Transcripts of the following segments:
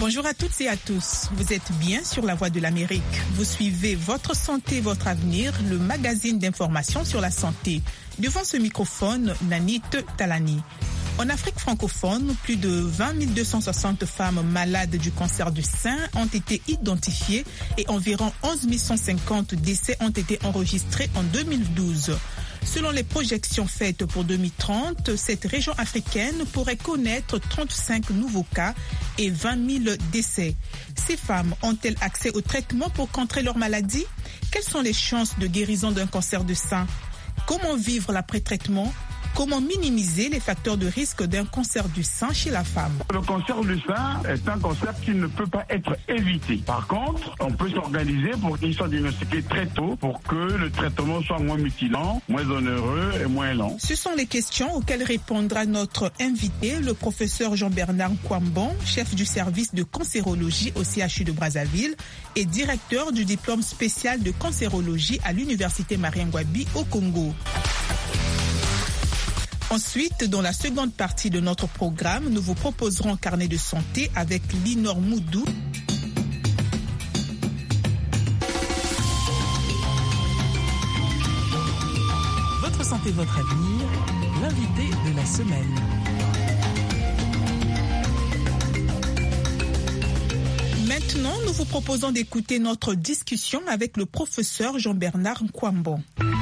Bonjour à toutes et à tous. Vous êtes bien sur la Voix de l'Amérique. Vous suivez Votre Santé, Votre Avenir, le magazine d'information sur la santé. Devant ce microphone, Nanit Talani. En Afrique francophone, plus de 20 260 femmes malades du cancer du sein ont été identifiées et environ 11 150 décès ont été enregistrés en 2012. Selon les projections faites pour 2030, cette région africaine pourrait connaître 35 nouveaux cas et 20 000 décès. Ces femmes ont-elles accès au traitement pour contrer leur maladie? Quelles sont les chances de guérison d'un cancer du sein? Comment vivre l'après-traitement? Comment minimiser les facteurs de risque d'un cancer du sein chez la femme? Le cancer du sein est un cancer qui ne peut pas être évité. Par contre, on peut s'organiser pour qu'il soit diagnostiqué très tôt pour que le traitement soit moins mutilant, moins onéreux et moins lent. Ce sont les questions auxquelles répondra notre invité, le professeur Jean-Bernard Nkwambon, chef du service de cancérologie au CHU de Brazzaville et directeur du diplôme spécial de cancérologie à l'université Marien-Ngouabi au Congo. Ensuite, dans la seconde partie de notre programme, nous vous proposerons un carnet de santé avec Linor Moudou. Votre santé, votre avenir, l'invité de la semaine. Maintenant, nous vous proposons d'écouter notre discussion avec le professeur Jean-Bernard Nkwambon.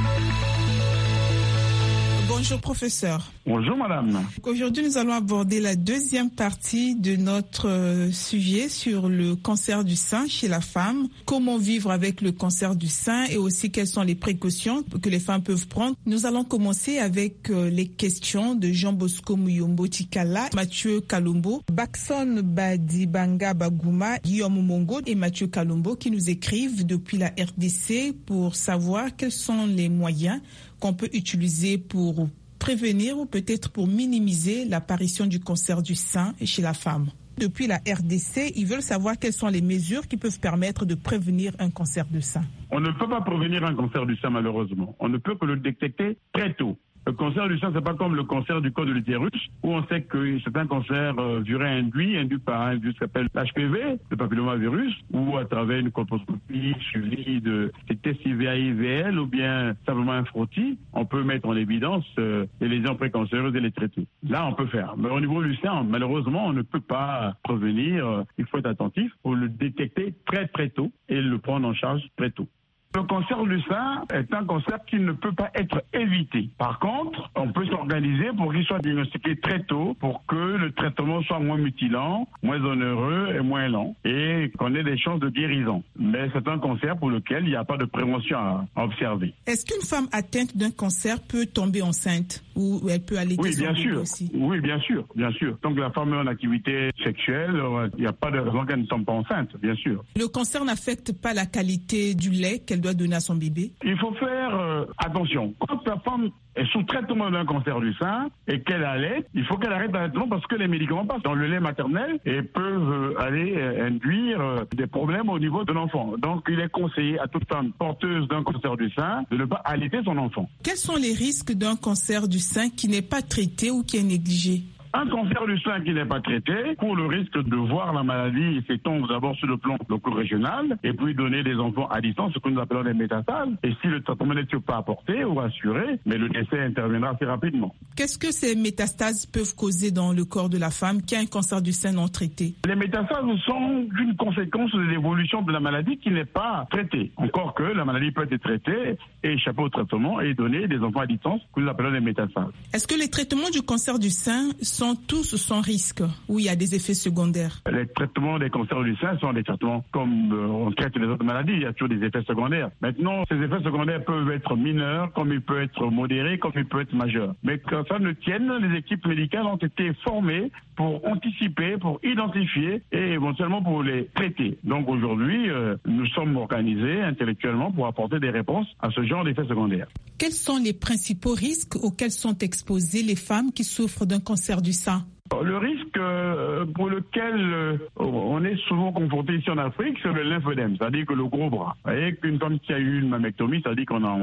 Bonjour professeur. Bonjour madame. Aujourd'hui, nous allons aborder la deuxième partie de notre sujet sur le cancer du sein chez la femme. Comment vivre avec le cancer du sein et aussi quelles sont les précautions que les femmes peuvent prendre. Nous allons commencer avec les questions de Jean Bosco Muyombo Tikala, Mathieu Kalumbo, Bakson Badibanga Bagouma, Guillaume Mongo et Mathieu Kalumbo qui nous écrivent depuis la RDC pour savoir quels sont les moyens qu'on peut utiliser pour prévenir ou peut-être pour minimiser l'apparition du cancer du sein chez la femme. Depuis la RDC, ils veulent savoir quelles sont les mesures qui peuvent permettre de prévenir un cancer du sein. On ne peut pas prévenir un cancer du sein malheureusement. On ne peut que le détecter très tôt. Le cancer du sein, c'est pas comme le cancer du col de l'utérus, où on sait que c'est un cancer induit par un virus qui s'appelle l'HPV, le papillomavirus, ou à travers une colposcopie suivie de tests IVA-IVL ou bien simplement un frottis, on peut mettre en évidence les lésions précancéreuses et les traiter. Là, on peut faire. Mais au niveau du sein, malheureusement, on ne peut pas prévenir. Il faut être attentif pour le détecter très très tôt et le prendre en charge très tôt. Le cancer du sein est un cancer qui ne peut pas être évité. Par contre, on peut s'organiser pour qu'il soit diagnostiqué très tôt pour que le traitement soit moins mutilant, moins onéreux et moins lent et qu'on ait des chances de guérison. Mais c'est un cancer pour lequel il n'y a pas de prévention à observer. Est-ce qu'une femme atteinte d'un cancer peut tomber enceinte ou elle peut allaiter son bébé aussi? Oui, bien sûr, bien sûr. Donc la femme est en activité sexuelle, il n'y a pas de raison qu'elle ne tombe pas enceinte, bien sûr. Le cancer n'affecte pas la qualité du lait qu'elle doit donner à son bébé? Il faut faire attention. Quand la femme est sous traitement d'un cancer du sein et qu'elle allait, il faut qu'elle arrête l'allaitement parce que les médicaments passent dans le lait maternel et peuvent aller induire des problèmes au niveau de l'enfant. Donc il est conseillé à toute femme porteuse d'un cancer du sein de ne pas allaiter son enfant. Quels sont les risques d'un cancer du sein qui n'est pas traité ou qui est négligé? Un cancer du sein qui n'est pas traité court le risque de voir la maladie s'étendre d'abord sur le plan loco-régional et puis donner des enfants à distance, ce que nous appelons des métastases. Et si le traitement n'est pas apporté ou assuré, mais le décès interviendra assez rapidement. Qu'est-ce que ces métastases peuvent causer dans le corps de la femme qui a un cancer du sein non traité? Les métastases sont une conséquence de l'évolution de la maladie qui n'est pas traitée. Encore que la maladie peut être traitée et échapper au traitement et donner des enfants à distance, que nous appelons des métastases. Est-ce que les traitements du cancer du sein sont tous sans risque ou il y a des effets secondaires? Les traitements des cancers du sein sont des traitements comme on traite les autres maladies, il y a toujours des effets secondaires. Maintenant, ces effets secondaires peuvent être mineurs, comme ils peuvent être modérés, comme ils peuvent être majeurs. Mais quand ça ne tienne, les équipes médicales ont été formées pour anticiper, pour identifier et éventuellement pour les traiter. Donc aujourd'hui, nous sommes organisés intellectuellement pour apporter des réponses à ce genre d'effets secondaires. Quels sont les principaux risques auxquels sont exposées les femmes qui souffrent d'un cancer du sein? Le risque pour lequel on est souvent confronté ici en Afrique, c'est le lymphodème, c'est-à-dire que le gros bras. Vous voyez qu'une femme qui a eu une mammectomie, c'est-à-dire qu'on a